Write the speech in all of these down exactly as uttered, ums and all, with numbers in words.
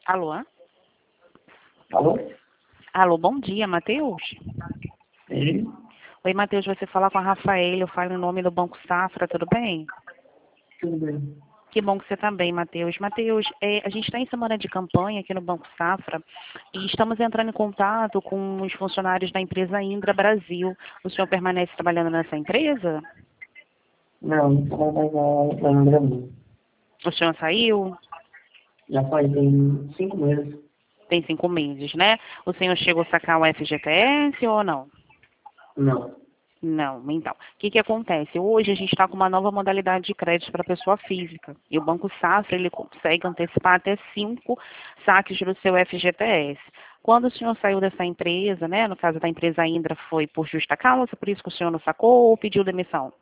Alô? Alô? Alô, bom dia, Matheus. Ele? Oi, Matheus, você fala com a Rafaela, eu falo em nome do Banco Safra, tudo bem? Tudo bem. Que bom que você está bem, Matheus. Matheus, é, a gente está em semana de campanha aqui no Banco Safra e estamos entrando em contato com os funcionários da empresa Indra Brasil. O senhor permanece trabalhando nessa empresa? Não, não trabalho mais na, na Indra, não. O senhor saiu? Já faz tem cinco meses. Tem cinco meses, né? O senhor chegou a sacar o F G T S ou não? Não. Não, então. O que que acontece? Hoje a gente está com uma nova modalidade de crédito para pessoa física. E o Banco Safra, ele consegue antecipar até cinco saques do seu F G T S. Quando o senhor saiu dessa empresa, né, no caso da empresa Indra, foi por justa causa, por isso que o senhor não sacou ou pediu demissão?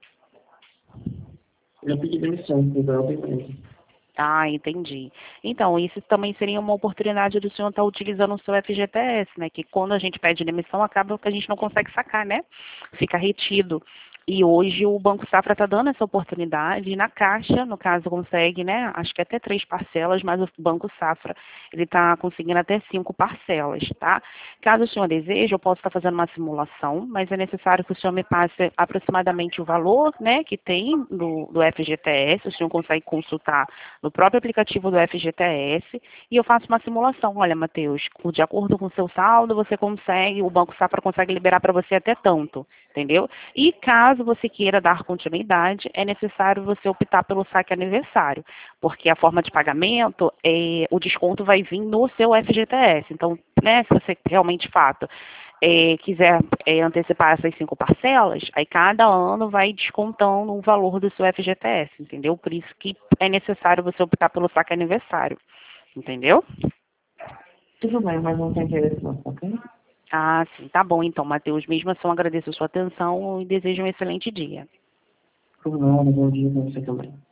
Já pedi demissão da outra empresa. Ah, entendi. Então, isso também seria uma oportunidade do senhor estar utilizando o seu F G T S, né? Que quando a gente pede demissão, acaba que a gente não consegue sacar, né? Fica retido. E hoje o Banco Safra está dando essa oportunidade. E na Caixa, no caso, consegue, né? Acho que até três parcelas, mas o Banco Safra, ele está conseguindo até cinco parcelas, tá? Caso o senhor deseje, eu posso estar fazendo uma simulação, mas é necessário que o senhor me passe aproximadamente o valor, né? Que tem do, do F G T S. O senhor consegue consultar no próprio aplicativo do F G T S e eu faço uma simulação. Olha, Matheus, de acordo com o seu saldo, você consegue, o Banco Safra consegue liberar para você até tanto, entendeu? E caso você queira dar continuidade, é necessário você optar pelo saque aniversário, porque a forma de pagamento, é, o desconto vai vir no seu F G T S. Então, né, se você realmente, de fato, é, quiser é, antecipar essas cinco parcelas, aí cada ano vai descontando o valor do seu F G T S, entendeu? Por isso que é necessário você optar pelo saque aniversário, entendeu? Tudo bem, mas não tem interesse não, ok? Ah, sim, tá bom então, Matheus. Mesmo assim, eu agradeço a sua atenção e desejo um excelente dia. Tudo bem, bom dia pra você também.